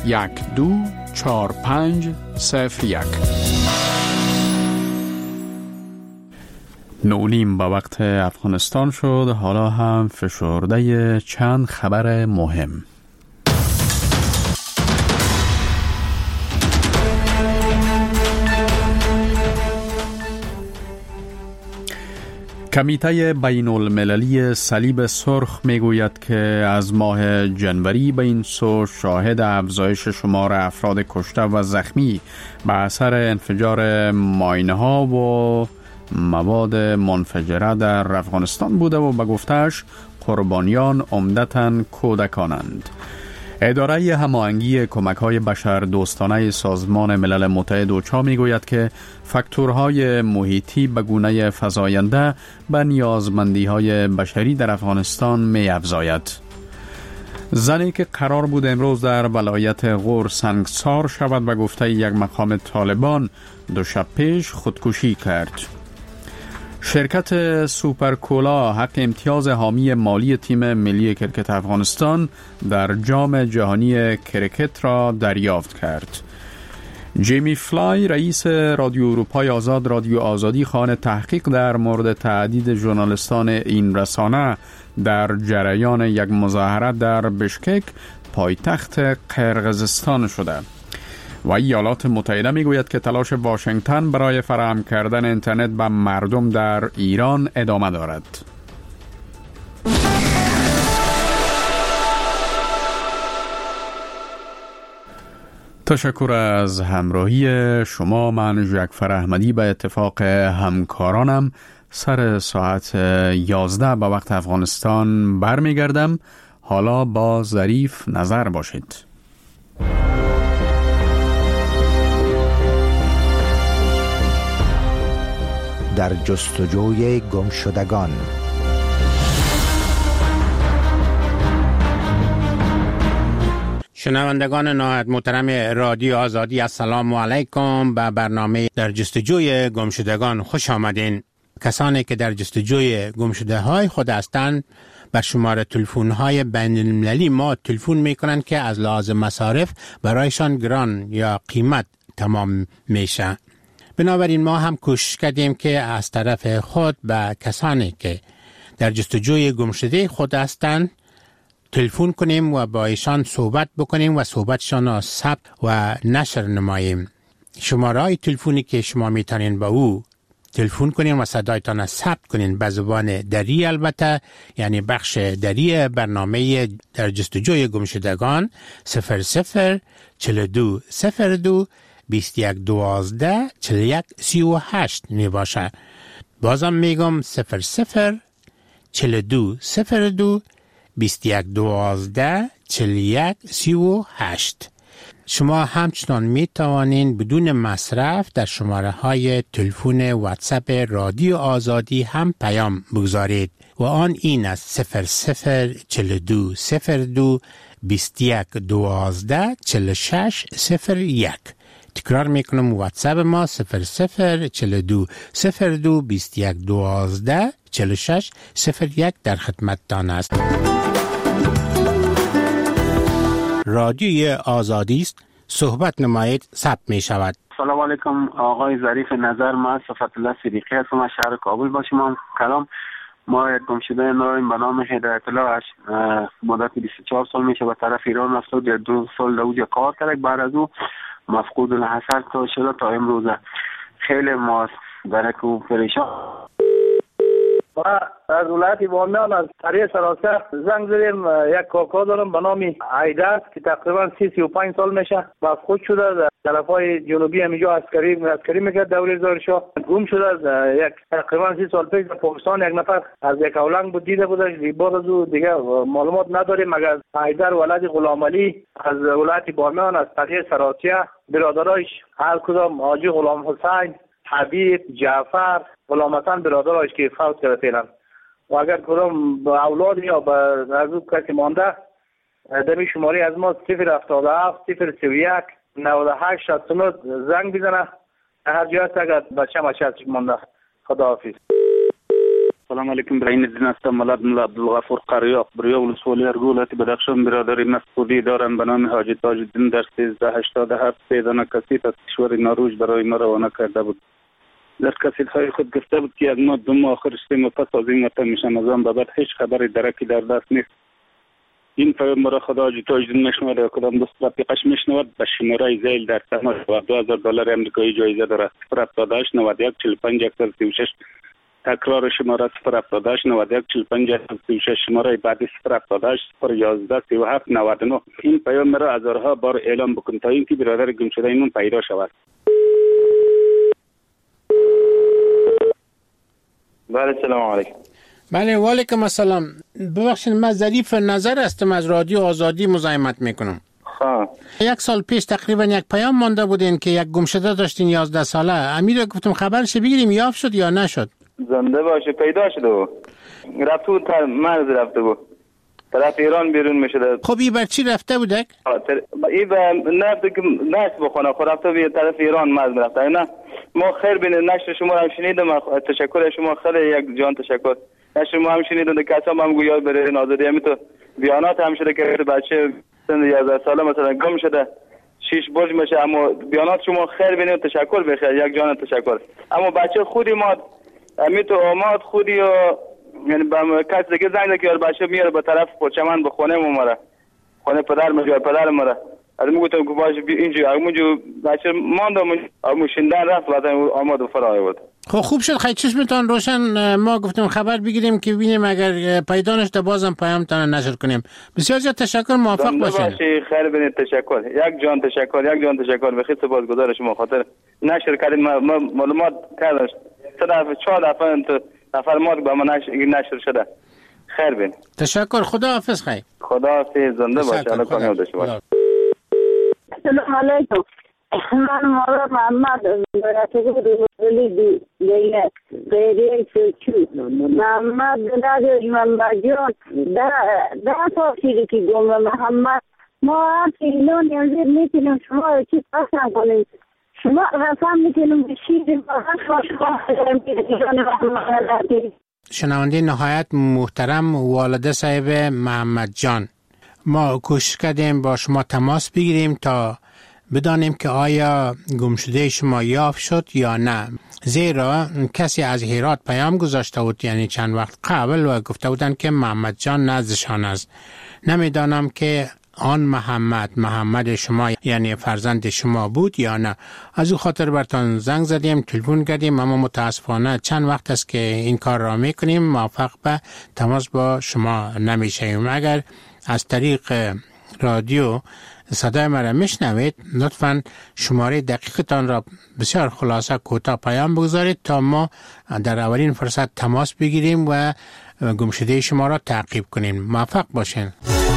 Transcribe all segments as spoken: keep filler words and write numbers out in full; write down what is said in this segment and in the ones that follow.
یک دو چهار پنج صفر یک. نونیم با وقت افغانستان شد. حالا هم فشرده چند خبر مهم. کمیته بین المللی صلیب سرخ میگوید که از ماه جنوری به این سو شاهد افزایش شمار افراد کشته و زخمی به اثر انفجار ماینه ها و مواد منفجره در افغانستان بوده و به گفته‌اش قربانیان عمدتاً کودکانند. اداره هماهنگی کمک‌های بشردوستانه سازمان ملل متحد اوچا میگوید که فاکتورهای محیطی به گونه فزاینده به نیازمندی‌های بشری در افغانستان می‌افزاید. زنی که قرار بود امروز در ولایت غور سنگسار شود به گفته یک مقام طالبان دو شب پیش خودکشی کرد. شرکت سوپرکولا حق امتیاز حامی مالی تیم ملی کرکت افغانستان در جام جهانی کرکت را دریافت کرد. جیمی فلای رئیس رادیو اروپای آزاد رادیو آزادی خواهان تحقیق در مورد تعدید ژورنالیستان این رسانه در جریان یک مظاهره در بشکک پایتخت قرقیزستان شده و ایالات متحده میگوید که تلاش واشنگتن برای فراهم کردن اینترنت به مردم در ایران ادامه دارد. تشکر از همراهی شما. من ژکفر احمدی به اتفاق همکارانم سر ساعت یازده به وقت افغانستان برمیگردم. حالا با ظریف نظر باشید. در جستجوی گمشدگان. شنوندگان نهایت محترم رادیو آزادی، السلام علیکم. به برنامه در جستجوی گمشدگان خوش آمدین. کسانی که در جستجوی گمشده های خود هستند بر شماره تلفن های بین المللی ما تلفن می کنند که از لحاظ مصارف برایشان گران یا قیمت تمام میشه. بنابراین ما هم کوشش کردیم که از طرف خود به کسانی که در جستجوی گمشده خود هستند تلفن کنیم و با ایشان صحبت بکنیم و صحبتشان را ثبت و نشر نماییم. شماره های تلفنی که شما میتونین با او تلفن کنین و صدایتان را ثبت کنین به زبان دری، البته یعنی بخش دری برنامه در جستجوی گمشدگان صفر صفر چهل و دو صفر دو بیست و یک دوازده چهل و یک سی و هشت می باشه. بازم میگم صفر صفر چهل و دو صفر دو بیست و یک دوازده چهل و یک سی و هشت. شما همچنان می توانین بدون مصرف در شماره های تلفن واتساپ رادیو آزادی هم پیام بگذارید و آن این است صفر صفر چهل و دو صفر دو بیست و یک دوازده چهل و شش صفر یک. تکرار میکنم واتساپ ما صفر صفر چهل و دو صفر دو بیست و یک دوازده چهل و شش صفر یک در خدمتتان است. رادیوی آزادی است، صحبت نمایید، ثبت می شود. سلام علیکم آقای ظریف نظر. ما صفت الله صدیقی هستم از شهر کابل با شما کلام. ما یک گمشده ناریم به نام هدایت الله مدت بیست و چهار سال میشه به طرف ایران رفته. در دو سال دوجه کار کرد، بعد از او مفقود الحصر تا شده تا امروزه. خیلی ما درک و پریشان. و از ولایت بامیان از طریق سراسر زنگ زدیم. یک کاکا دارم به نام عیدر که تقریبا سی سی و پنج سال میشه، مفقود شده در طرفای جنوبی همینجا عسکری عسکری میکرد دوره زارشاه. گم شده از یک تقریبا سی سال پیش در پاکستان. یک نفر از یک اولنگ بود دیده بودش، بعد از او دیگه معلومات نداریم مگر عیدر ولد غلام علی از ولایت بامیان از طریق سراسیه برادرایش هر کدام حاجی غلام حسین، حبیب، جعفر، غلام حسن برادرایش که فوت کرده فعلا، و اگر کدام با اولاد یا با از او کسی مانده دمی شماری از ما صفر هفتاد و هفت صفر سی و یک نود و هشت شصت و نه زنگ بزنه. هر جای هست اگر بچه مچه ازش مانده. خداحافظ. سلام علیکم. برای این هستم ملاد ملا عبدالغفور قریاق بریا ولسوالی ارگولت بدخشان. برادری مسعودی دارم به نام حاجی تاج الدین در سیزده هشتاد و هفت سه دانه کاسیت از کشور ناروژ برای ما روانه کرده بود. در کاسیت های خود گفته بود که از ما دو ماه آخر شدیم و پس از این وقت میشم از آن به بعد هیچ خبری درکی در دست نیست. این پیام مرا خدا حاجی تاج الدین نشنواد یا کدام دوست رفیقش میشنواد به شماره زیل در تماس و دو هزار دلار امریکایی جایزه دارد. صفر هفتاد و هشت نود و یک چهل و پنج صفر سی و شش. تکرار شماره صفر هفتاد و هشت نود و یک چهل و پنج صفر سی و شش. شماره بعدی صفر هفتاد و هشت صفر یازده سی و هفت نود و نه. این پیام مرا هزارها بار اعلام بکن تا اینکه برادر گم شده اینون پیدا شود. بله سلام علیکم. بله و علیکم السلام. ببخشید من ظریف نظر هستم از رادیو آزادی مزاحمت میکنم. خب یک سال پیش تقریبا یک پیام مانده بودین که یک گمشده داشتین یازده ساله. امیر گفتم خبرش بگیریم یافت شد یا نشد. زنده باشه پیدا شده بود. رفته بود تا مرز رفته بود. طرف ایران بیرون میشده. خب این بر چی رفته بودک؟ این به نفت که نشت بخونه خود رفته به طرف ایران مرز رفته. نه ما خیر بینید نشر شما هم شنیدم. تشکر شما خیلی یک جان تشکر. نشر ما هم شنیدم کسا هم گویا برای نازدی همی تو بیانات هم شده که بچه سن یازده ساله مثلا گم شده شیش برج میشه. اما بیانات شما خیر بینید تشکر بخیر یک جان تشکر. اما بچه خودی ما امی تو آماد خودی و یعنی با کسی دیگه زنگ ده که بچه میاره به طرف پرچمن به خونه مره خونه پدر مجا پدر مره از میگفتم که باشه اینجا همونجا بچه ماندم همون شندن رفت بعد آماد و فرای بود. خب خوب شد خیلی چشمتان روشن. ما گفتیم خبر بگیریم که ببینیم اگر پیدا نشده بازم پیامتان نشر کنیم. بسیار زیاد تشکر. موفق باشین. خیر بینید تشکر. یک جان تشکر یک جان تشکر. بخیر سپاسگزار شما خاطر نشر کردیم. ما معلومات کردم سه دفعه چهار دفعه انت نفر ما به من نشر شده. خیر بین. تشکر. خدا حافظ. خیر. خدا حافظ. زنده باشه. الله کامیاب داشته باشه. سلام علیکم. من مولا محمد براتو دولی دی دیگه غیری چی محمد دادی من باجون دا دا توصیلی که گم محمد ما اینو نیازی میتونیم شما چی پاسم کنیم. شما رسام میتونیم بشید شنونده نهایت محترم والده صاحب محمد جان، ما کوشش کردیم با شما تماس بگیریم تا بدانیم که آیا گمشده شما یافت شد یا نه، زیرا کسی از هرات پیام گذاشته بود یعنی چند وقت قبل و گفته بودن که محمد جان نزدشان است. نمیدانم که آن محمد محمد شما یعنی فرزند شما بود یا نه. از او خاطر برتان زنگ زدیم، تلفن کردیم، اما متاسفانه چند وقت است که این کار را میکنیم موفق به تماس با شما نمیشیم. اگر از طریق رادیو صدای مرا میشنوید لطفاً شماره دقیقتان را بسیار خلاصه کوتاه پیام بگذارید تا ما در اولین فرصت تماس بگیریم و گمشده شما را تعقیب کنیم. موفق باشین.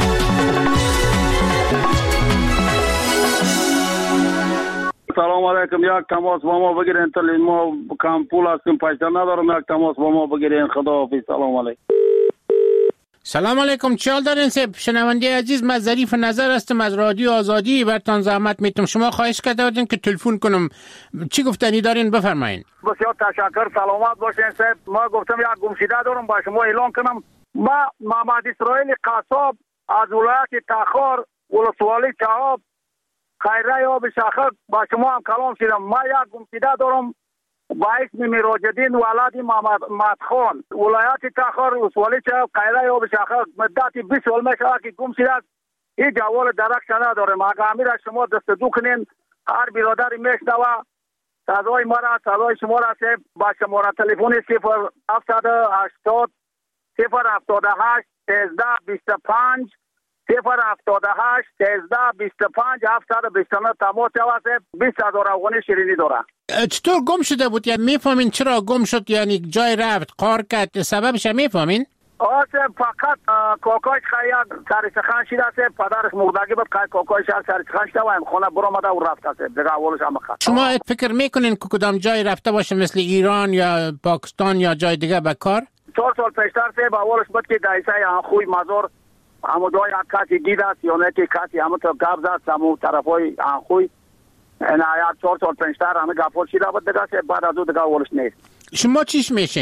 سلام علیکم. یک تماس با ما بگیرین تا ما کم پول هستیم پیسه ندارم. یک تماس با ما بگیرین. خدا حافظ. سلام علیکم. سلام علیکم. چه حال دارین سب شنونده عزیز؟ من ظریف نظر هستم از رادیو آزادی. برتان زحمت میتم شما خواهش کرده بودین که تلفن کنم. چی گفتنی دارین بفرمایین. بسیار تشکر. سلامت باشین سب. ما گفتم یک گمشده دارم با شما اعلان کنم. ما محمد اسرائیل قصاب از ولایت تخار ولسوالی چهاب خیره آب شاخک با شما هم کلام شدم. ما یک گمشده دارم با اسم میراجدین ولد محمد مدخان ولایت تخار ولسوالی چهاب خیره آب شاخک مدت بیست سال میشه که گم شده است. این جوال درک ندارم. اگر امیر شما دست دو کنین هر برادری میشنوه صدای ما را صدای شما را سیب با شماره تلفن صفر هفتصد و هشتاد صفر هفتاد و هشت سیزده بیست و پنج صفر هفتاد و هشت سیزده بیست و پنج هفتصد و بیست و نه تماس جواب بیست هزار افغانی شیرینی داره. چطور گم شده بود؟ یعنی میفهمین چرا گم شد؟ یعنی جای رفت قار کرد سببش میفهمین؟ آسه فقط کاکایش خیلی سرسخان شده است. پدرش مردگی بود که کاکایش سرسخان شده و خونه برآمده و رفته است. دیگه اولش هم خط. شما فکر میکنین که کدام جای رفته باشه مثل ایران یا پاکستان یا جای دیگه به کار؟ چهار سال پیشتر سه با اولش بود که دایسه خوی مزار همو دوی کسی دید است یا نه که کسی همو تو قبض است همو طرفای خوی این آیات چهار سال پیشتر همه گفت شده بود دیگه بعد از او دیگه اولش نیست. شما چیش میشین؟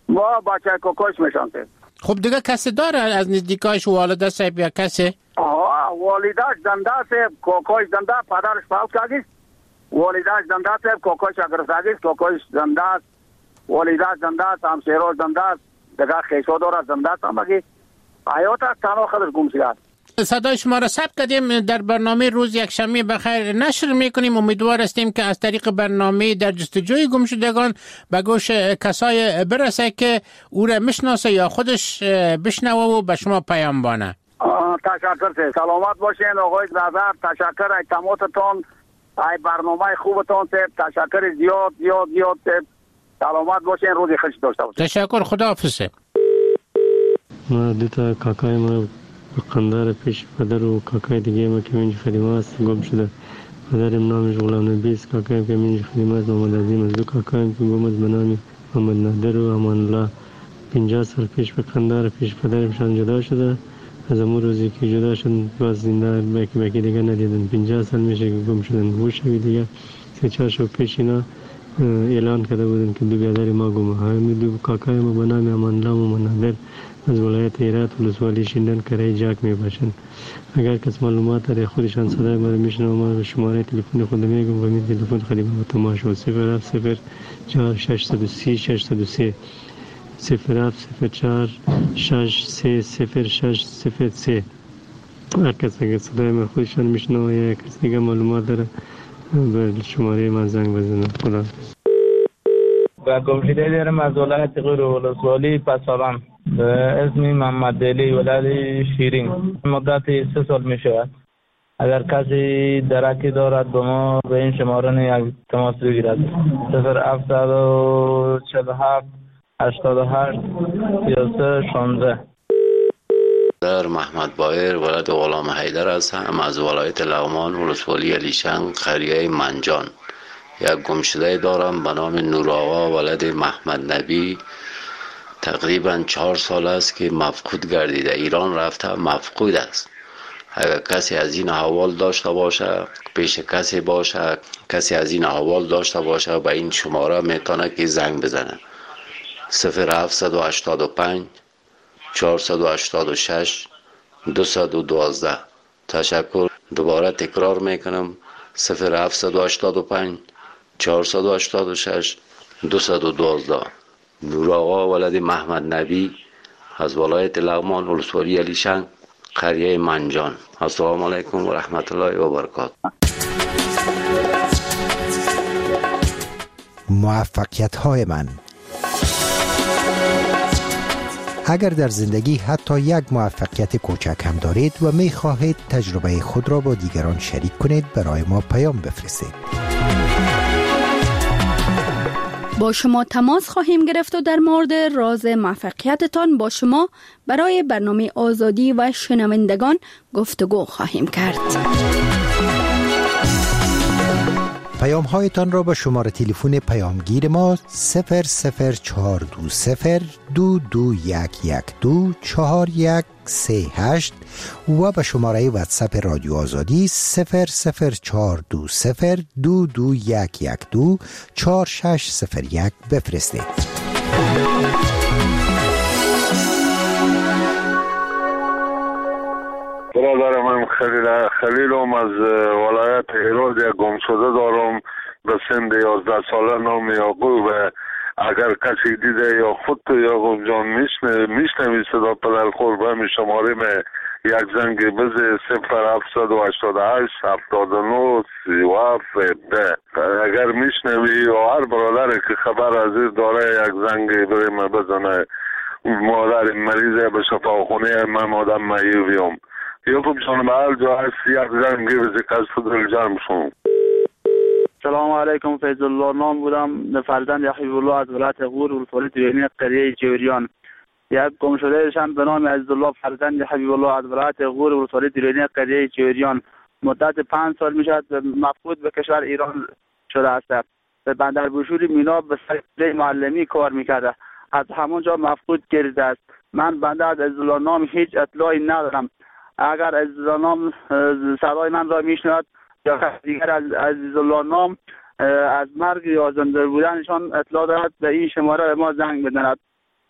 ما بچه کوکوش میشناسیم. خب دیگه کسی داره از نزدیکایش، والده صاحب یا کسی؟ آه والدش زنده است، کوکوش زنده، پدرش فوت کرده. والدش زنده است، کوکوش اگر زنده، کوکوش زنده است، والدش زنده است، همسایه‌اش زنده است، دیگه خیشو داره زنده است، اما که حیات تنها خودش گم شده است. صدای شما را ثبت کردیم، در برنامه روز یک شنبه بخیر نشر میکنیم. امیدوار هستیم که از طریق برنامه در جستجوی گمشدگان به گوش کسای برسه که او را میشناسه یا خودش بشنوه و به شما پیام بانه. تشکر سه سلامت باشین آقای نظر. تشکر ای تماتتون، ای برنامه خوبتون سه. تشکر زیاد زیاد زیاد سه. سلامت باشین، روزی خوش داشته باشین. تشکر، خداحافظ. ما دوتا کاکای ما قندار پیش پدر و کاکای دیگه ما که منج خدمه است گم شده. پدرم نامش غلام نبی است، کاکایم که منج خدمه است محمد عظیم است. دو کاکایم که گم است به نام محمد نادر و امان الله. پنجاه سال پیش به قندار پیش پدرمشان جدا شده. از امور روزی که جدا شد باز زنده باکی باکی دیگه ندیدن. پنجاه سال میشه که گم شدن. گوشوی دیگه سه چهار شب پیش اینا اعلان کرده بودن که دو برادر ما گم. همین دو کاکای ما به نام امان الله و محمد نادر از ولایت هرات ولسوالی شیندن کرای جاک می باشند. اگر کس معلومات داره خودشان صدای ما رو میشنوه، ما شماره تلفن خود میگم و می تلفن خدمت تماشا صفر هفت صفر چهار شش صفر سه شش صفر سه صفر هفت صفر چهار شش سه صفر شش صفر سه. هر کس اگر صدای ما خودشان میشنوه یا کس دیگه معلومات داره به شماره من زنگ بزنه. خدا و گمشده دارم از ولایت غیر ولسوالی پسابم. اسم محمد علی ولد شیرین. مدت سه سال می شود. اگر کسی درکی دارد به ما به این شماره یک تماس بگیرد. صفر هفتصد و چهل و هفت هشتاد و هشت سی و سه شانزده. در محمد بایر ولد غلام حیدر هستم از ولایت لغمان ولسوالی علیشنگ قریه منجان. یک گمشده دارم به نام نور آقا ولد محمد نبی. تقریبا چهار سال است که مفقود گردیده. ایران رفته مفقود است. اگر کسی از این احوال داشته باشه، پیش کسی باشه، کسی از این احوال داشته باشه به این شماره میتونه که زنگ بزنه. صفر هفتصد و هشتاد و پنج چهارصد و هشتاد و شش دویست و دوازده. تشکر. دوباره تکرار میکنم صفر هفتصد و هشتاد و پنج چهارصد و هشتاد و شش دویست و دوازده. نور آقا ولد محمد نبی از ولایت لغمان ولسوالی علیشنگ قریه منجان. السلام علیکم و رحمت الله و برکاته. موفقیت های من. اگر در زندگی حتی یک موفقیت کوچک هم دارید و می خواهید تجربه خود را با دیگران شریک کنید، برای ما پیام بفرستید. با شما تماس خواهیم گرفت و در مورد راز موفقیتتان با شما برای برنامه آزادی و شنوندگان گفتگو خواهیم کرد. پیام هایتان را به شماره تلفن پیامگیر ما صفر صفر چهار دو صفر دو دو یک یک دو چهار یک سه هشت و به شماره واتساپ رادیو آزادی صفر صفر چهار دو صفر دو دو یک یک دو چهار شش صفر یک بفرستید. برادر من خلیل خلیلم از ولایت هرات یک گمشده دارم به سن یازده ساله نام یعقوب. اگر کسی دیده یا خود تو یعقوب جان میشنوی صدا پدر خوربه می شماره می یک زنگ بزه صفر هفتصد و هشتاد و هشت هفتاد و نه سی و هفت ده. اگر میشنوی یا هر برادر که خبر از این داره یک زنگ بریم بزنه. مادر مریضه به شفاخونه من آدم معیوبیم. یعقوب جان به هر جا هست یک زنگ بزه کس دل جمع شون. سلام علیکم. فیض الله نام بودم، فرزند حبیب الله از ولایت غور ولسوالی دیرینی قریه جوریان. یک گمشده شم به نام عزیزالله فرزند حبیب الله از ولایت غور ولسوالی دیرینی قریه جوریان. مدت پنج سال میشد مفقود به کشور ایران شده است. به بندر بوشوری مینا به سر معلمی کار میکرده. از همونجا مفقود گردیده است. من بنده از عزیزالله نام هیچ اطلاعی ندارم. اگر عزیزالله نام صدای من را میشنود یا دیگر از عزیزالله نام از مرگ یا زنده بودنشان اطلاع دارد به این شماره ما زنگ بزند.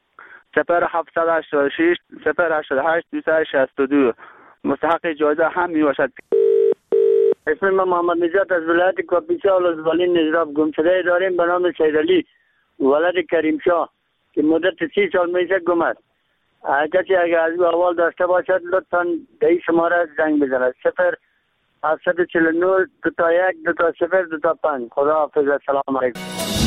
صفر هفتصد و هشتاد و شش صفر هشتاد و هشت دویست و شصت و دو مستحق جایزه هم می باشد. اسم من محمد نجات از ولایت کاپیسا ولسوالی نجراب. گمشده داریم به نام سیدعلی ولد کریم شاه که مدت سی سال میشه گم است. کسی اگر از او احوال داشته باشد لطفاً به شماره زنگ بزند. صفر هفتصد و چهل و نه دو تا یک دو تا صفر دو تا پنج. خدا حافظ. السلام علیکم.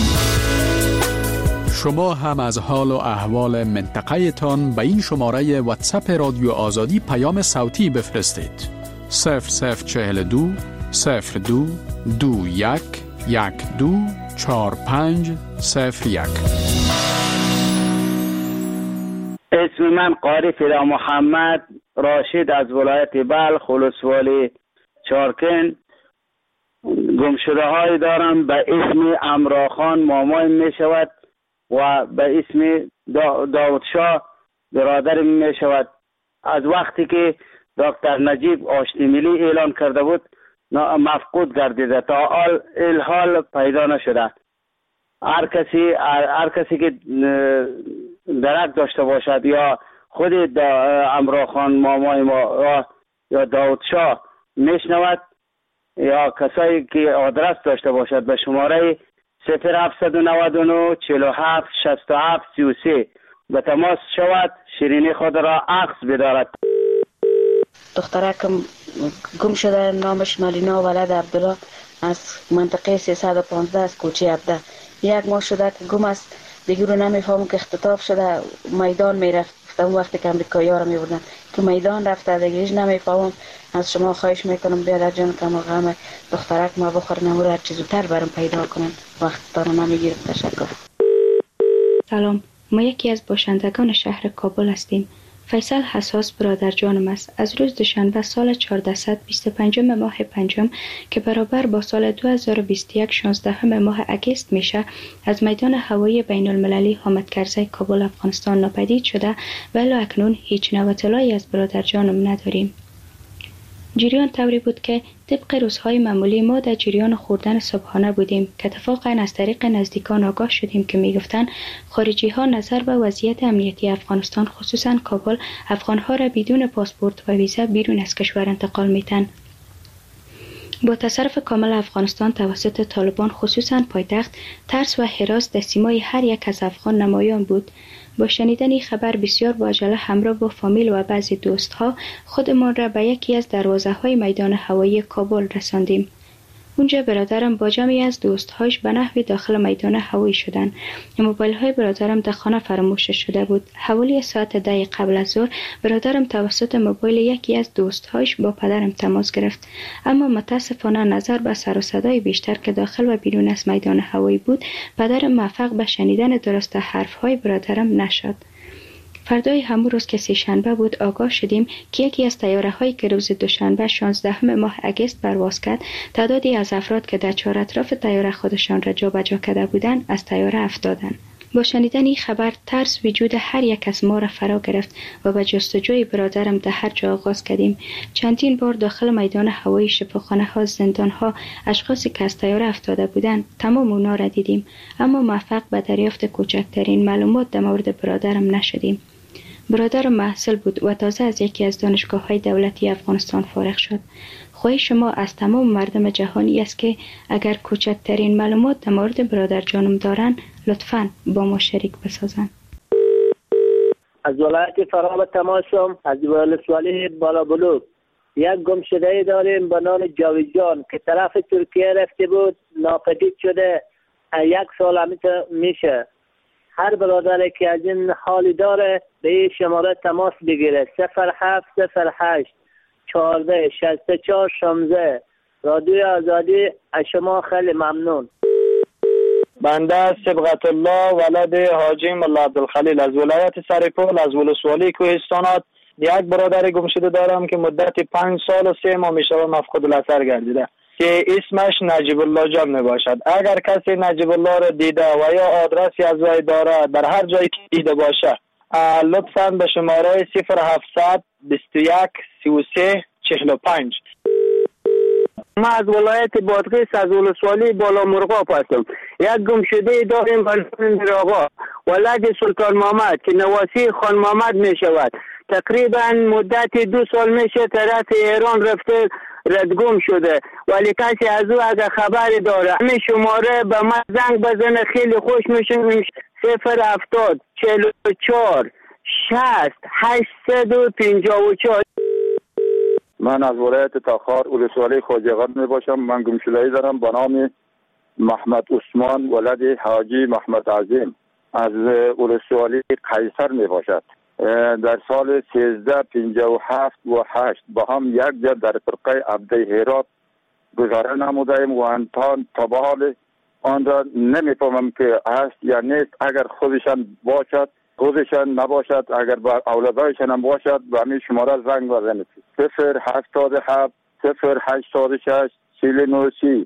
شما هم از حال و احوال منطقه تان به این شماره واتساپ رادیو آزادی پیام صوتی بفرستید. صفر صفر چهل دو صفر دو دو یک یک دو چهار پنج صفر یک. اسم من قاری فدا محمد راشد از ولایت بلخ ولسوالی چارکن. گمشده های دارم به اسم امراخان مامای می شود و به اسم دا داود شاه برادر می شود. از وقتی که دکتر نجیب آشتی ملی اعلان کرده بود مفقود گردیده تا الحال پیدا نشده. هر کسی هر کسی که درک داشته باشد یا خود امراخان مامای ما یا داود شاه میشنود یا کسایی که آدرس داشته باشد به شماره صفر هفتصد و نود و نه چهل و هفت شصت و هفت سی و سه به تماس شود. شیرینی خود را عکس بدارد. دخترکم گم شده نامش ملینا ولد عبدالله از منطقه سیصد و پانزده از کوچه عبده. یک ماه شده که گم است. دیگه رو نمیفهمم که اختطاف شده میدان میرفت. اون وقتی که امریکایی ها رو میبردن که میدان رفته دیگه هیچ نمیفهمم. از شما خواهش میکنم بیادر جان که ما غم دخترک ما بخور نمور هر چیز زودتر برام پیدا کنن. وقت دارم نمیگیرم. تشکر. سلام، ما یکی از باشندگان شهر کابل هستیم. فیصل حساس برادر جانم است. از روز دوشنبه سال چهارصد و بیست و پنج ماه پنجم که برابر با سال دو هزار و بیست و یک شانزده ماه اگست میشه از میدان هوایی بین المللی حامد کرزی کابل افغانستان ناپدید شده ولی اکنون هیچ نوع اطلاعی از برادر جانم نداریم. جریان طوری بود که طبق روزهای معمولی ما در جریان خوردن صبحانه بودیم که اتفاقا از طریق نزدیکان آگاه شدیم که میگفتند خارجی ها نظر به وضعیت امنیتی افغانستان خصوصا کابل افغان ها را بدون پاسپورت و ویزا بیرون از کشور انتقال میتن. با تصرف کامل افغانستان توسط طالبان خصوصا پایتخت ترس و هراس در سیمای هر یک از افغان نمایان بود. با شنیدن خبر بسیار با عجله همراه با فامیل و بعضی دوستها خودمان را به یکی از دروازه های میدان هوایی کابل رساندیم. اونجا برادرم با جمعی از دوستهاش به نحوی داخل میدان هوایی شدن. موبایل های برادرم در خانه فراموش شده بود. حوالی ساعت ده قبل از ظهر برادرم توسط موبایل یکی از دوستهاش با پدرم تماس گرفت، اما متاسفانه نظر به سر و صدای بیشتر که داخل و بیرون از میدان هوایی بود پدرم موفق به شنیدن درست حرف های برادرم نشد. فردای همون روز که سه شنبه بود آگاه شدیم که یکی از طیاره هایی که روز دوشنبه شانزده ماه اگست پرواز کرد تعدادی از افراد که در چهار اطراف طیاره خودشان را جابجا کرده بودند از طیاره افتادند. با شنیدن این خبر ترس وجود هر یک از ما را فرا گرفت و به جستجوی برادرم در هر جا آغاز کردیم. چندین بار داخل میدان هوایی، شفاخانه ها، زندان ها، اشخاصی که از طیاره افتاده بودند تمام اونا را دیدیم، اما موفق به دریافت کوچکترین معلومات در مورد برادرم نشدیم. برادرم محصل بود و تازه از یکی از دانشگاه های دولتی افغانستان فارغ شد. خواهش شما از تمام مردم جهانی است که اگر کوچکترین معلومات در مورد برادر جانم دارن لطفاً با ما شریک بسازن. از ولایت فرا تماسم از ولسوالی بالا بلوک یک گمشده داریم به نام جاوید جان که طرف ترکیه رفته بود ناپدید شده. یک سال همیشه میشه. هر برادری که از این حالی داره به این شماره تماس بگیره. صفر هفت صفر هشت چهارده شصت و چهار شانزده. رادیو آزادی از شما خیلی ممنون. بنده صبغت الله ولد حاجی ملا عبدالخلیل از ولایت سرپل از ولسوالی کوهستانات یک برادر گمشده دارم که مدت پنج سال و سه ماه میشه مفقود الاثر گردیده که اسمش نجیب الله جان می باشد. اگر کسی نجیب الله را دیده و یا آدرسی از وی داره در هر جایی که دیده باشه لطفاً به شماره صفر هفتصد بیست و یک سی و سه چهل و پنج. ما از ولایت بادغیس از ولسوالی بالا مرغاب هستم. یک گمشده داریم به نام میرآقا ولد سلطان محمد که نواسی خان محمد می شود. تقریبا مدت دو سال میشه طرف ایران رفته ردگم شده، ولی کسی از او اگر خبری داره همین شماره به من زنگ بزنه خیلی خوش میشه. صفر هفتاد چهل و چهار شصت هشتصد و پنجاه و چهار. من از ولایت تاخار ولسوالی خوجقان می باشم. من گمشده‌ای دارم به نام محمد عثمان ولد حاجی محمد عظیم از ولسوالی قیصر می باشد. در سال سیزده پنجاه و هفت و هشت با هم یک جا در فرقه عبده هرات گذاره نمودیم و انتان تا به حال آن را نمیفهمم که هست یا نیست. اگر خودشان باشد خودشان نباشد، اگر با اولادایشان هم باشد به همین شماره زنگ بزنید. صفر هفتاد و هفت صفر هشتاد و شش چهل و نه سی.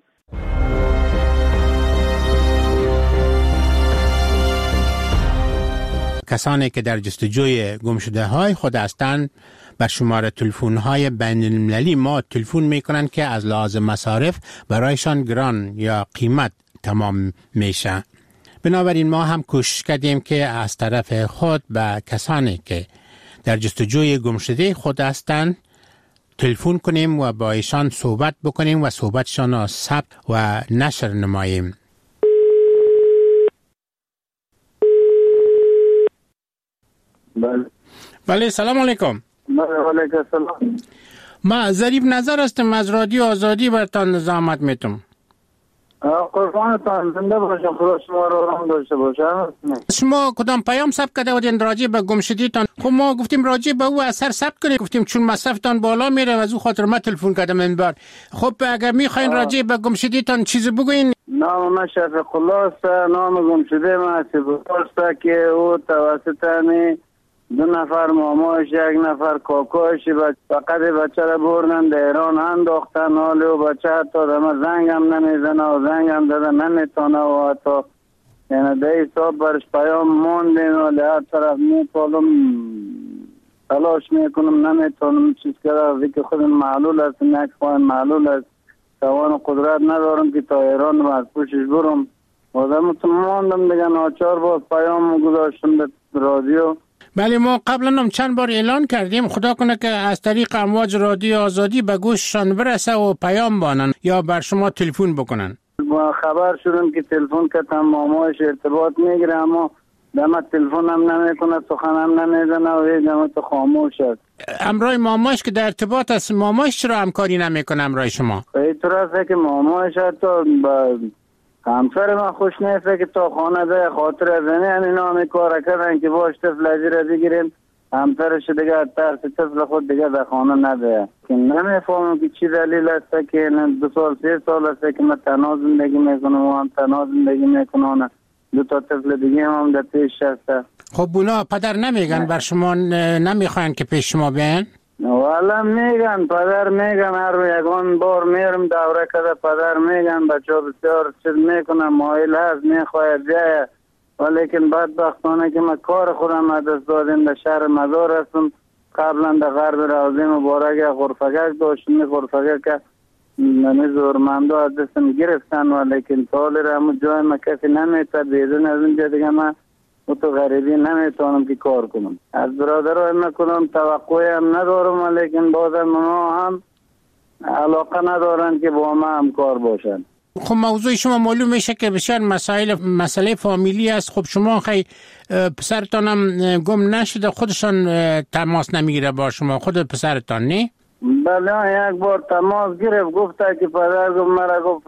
کسانی که در جستجوی گمشده های خود هستند بر شماره تلفن های بین المللی ما تلفن می کنند که از لحاظ مصارف برایشان گران یا قیمت تمام میشه. بنابراین ما هم کوشش کردیم که از طرف خود به کسانی که در جستجوی گمشده خود هستند تلفن کنیم و با ایشان صحبت بکنیم و صحبتشان را ثبت و نشر نماییم. بله بله سلام علیکم. علیکم السلام. ما ظریف نظر هستم از رادیو آزادی برتان زحمت میتم. قربانتان زنده باشم، خدا شما رو رحم داشته باشم. شما کدام پیام ثبت کرده بودین راجع به گمشدگیتان؟ خب ما گفتیم راجع به او اثر ثبت کنید، گفتیم چون مصرفتان بالا میره از او خاطر ما تلفن کردم این بار. خب اگر میخواین راجع به گمشدگیتان چیزی بگوین. نام من شفیق الله است. نام گمشده من است که او توسط دو نفر ماماش یک نفر کاکاش فقط بچه را بردن در ایران انداختن. حال و بچه حتی دم زنگ هم نمیزنه و زنگ هم داده نمیتونه و حتی یعنی ده حساب برش پیام موندین و لحظ طرف میپالم تلاش میکنم نمیتونم چیز کرده که خودم معلول است، یک خواهیم معلول است، توان و قدرت ندارم که تا ایران و از پوشش برم و دمتون موندم دیگه. ناچار با پیام گذاشتم به رادیو. بله ما قبلا هم چند بار اعلان کردیم، خدا کنه که از طریق امواج رادیو آزادی به گوششان برسه و پیام بانن یا بر شما تلفن بکنن. ما خبر شدیم که تلفن کردم مامایش ارتباط میگیره اما دمت تلفن هم نمیکنه، سخن هم نمیزنه و هیچ دمت خاموش است. امرای مامایش که در ارتباط است، مامایش چرا همکاری نمیکنه امرای شما؟ اینطور است که مامایش حتی با همسر من خوش نیسته که تا خانه ده خاطر از این اینا همه کار کردن که باش طفل اجیره بگیریم، همسرش دیگه ترس طفل خود دیگه در خانه نده. که نمیفهمم که چی دلیل است که دو سال سه سال است که من تنها زندگی میکنم و هم تنها زندگی میکنم، دو تا طفل دیگه هم در پیش هست. خب اونا پدر نمیگن بر شما نمیخواین که پیش شما بیان؟ والا میگن پدر میگن، هر یکان بار میرم دوره کده پدر میگن بچه ها بسیار چیز میکنن مایل هست میخواید بیایه، ولیکن بدبختانه که من کار خودم از دست دادیم در شهر مزار هستم. قبلا در غرب روضه مبارک غرفگک داشتیم، غرفگک که نمی زورمنده از دستم گرفتن ولیکن تالی را همون جای من کسی نمیتا بیدون از اونجا دیگه من و تو غریبی نمیتونم که کار کنم. از برادرای من کنم توقعی هم ندارم ولیکن بازم ما هم علاقه ندارن که با ما هم کار باشن. خب موضوع شما معلوم میشه که بسیار مسائل مسئله فامیلی است. خب شما خیلی پسرتان هم گم نشده، خودشان تماس نمیگیره با شما، خود پسرتان نه؟ بله یک بار تماس گرفت، گفته که پدر گفت مرا گفت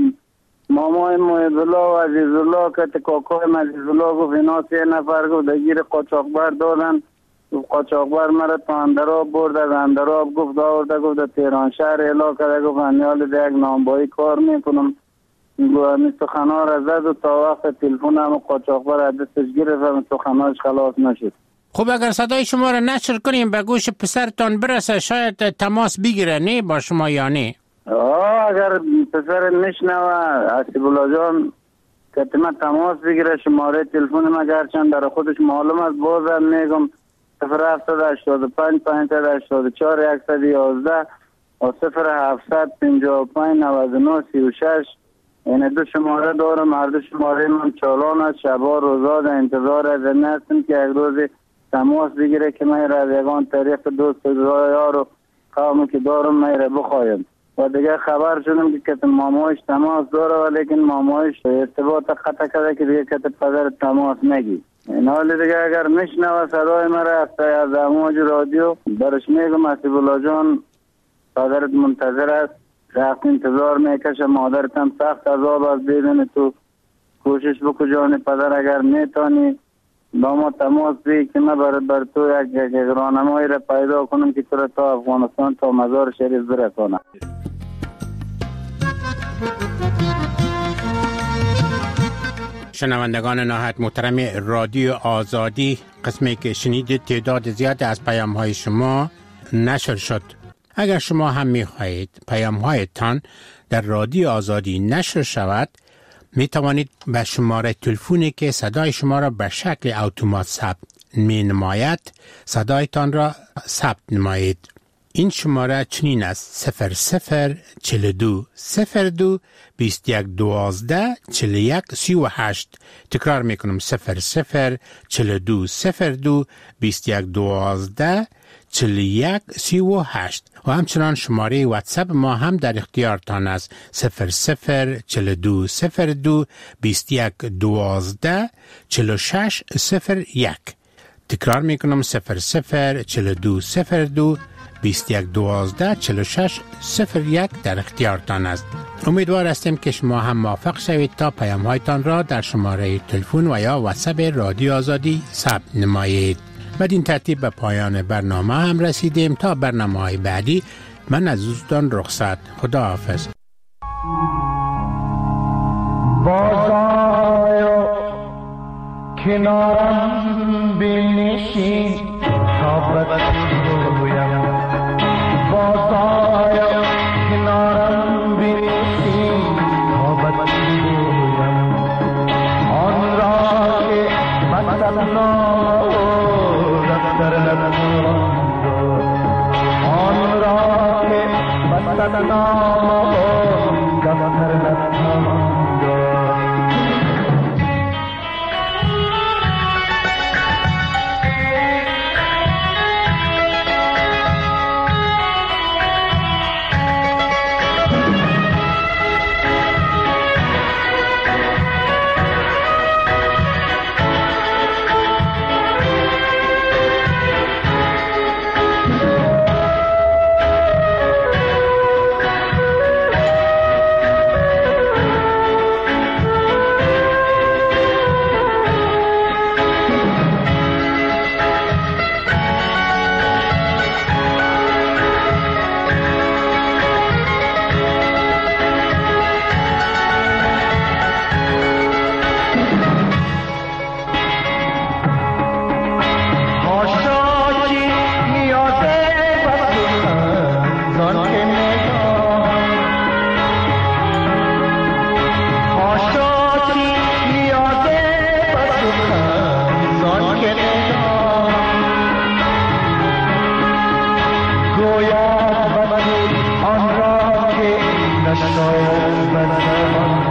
مامای محبالله و عزیزالله که کاکای عزیزالله گفت اینا سه نفر گفت دگیر قاچاقبر دادن. قاچاقبر مرا تا اندراب برد، از اندراب گفت آورده گفت تهران شهر اعلا کرده گفت انیال ده یک نامبایی کار میکنم. گفت سخنا را زد و تا وقت تلفن هم قاچاقبر از دستش گرفت و سخناش خلاص نشد. خب اگر صدای شما را نشر کنیم به گوش پسرتان برسه شاید تماس بگیره نه با شما یا نه؟ آه اگر پسر نشنوه حسیبالله جان که من تماس بگیره شماره تلفن من گرچند در خودش معلوم است بازم میگم صفر هفتاد هشتاد و پنج پنجصد هشتاد و چهار یکصد و یازده و صفر هفتصد پنجاه و پنج نود و نه سی و شش این دو شماره دارم، هر دو شماره من چالان است، شبا روزا در انتظار از این هستم که یک روز تماس بگیره که من را از یگان طریق دوست یار و قومی که دارم من را بخوایم. و دیگه خبر شدم که کت مامایش تماس داره و لیکن مامایش ارتباط قطع کرده که دیگه کت پدر تماس نگی. این حال دیگه اگر میشنوه صدای مرا از امواج رادیو برش میگم حسیب الله جان پدرت منتظر است، سخت انتظار میکشه، مادرت هم سخت عذاب است، ببینی تو کوشش بکو جان پدر اگر میتانی با ما تماس بی که من بر, بر تو یک, یک رانمایی را پیدا کنم که تو را تا افغانستان تا مزار شریف برسانم. شنوندگان نهایت محترم رادیو آزادی، قسمی که شنیدید تعداد زیاد از پیام های شما نشر شد. اگر شما هم می خواهید پیام هایتان در رادیو آزادی نشر شود، می توانید به شماره تلفنی که صدای شما را به شکل اتومات ثبت می نماید صدایتان را ثبت نمایید. این شماره چنین است: صفر صفر چل دو صفر دو بیست یک دوازده چل یک سی و هشت. تکرار می کنم: صفر صفر چل دو صفر دو بیست یک دوازده چل یک سی و هشت. و همچنان شماره واتساپ ما هم در اختیارتان است: صفر صفر چل دو صفر دو بیست یک دوازده چل شش صفر یک. تکرار می کنم: صفر صفر چل دو صفر دو بیست یک دوازده چل شش صفر یک در اختیارتان است. امیدوار هستیم که شما هم موافق شوید تا پیام هایتان را در شماره تلفن و یا واتساپ رادیو آزادی ثبت نمایید. بدین ترتیب به پایان برنامه هم رسیدیم. تا برنامه های بعدی من از دوستان رخصت. خدا حافظ. بازآی کنارم بنشین تا بگویم، بازآی کنارم بنشین تا بگویم آن را که بدنام دفتر لبنان آن را که بدنام دفتر لبنان گوید بدی آن را که نشاید بزمان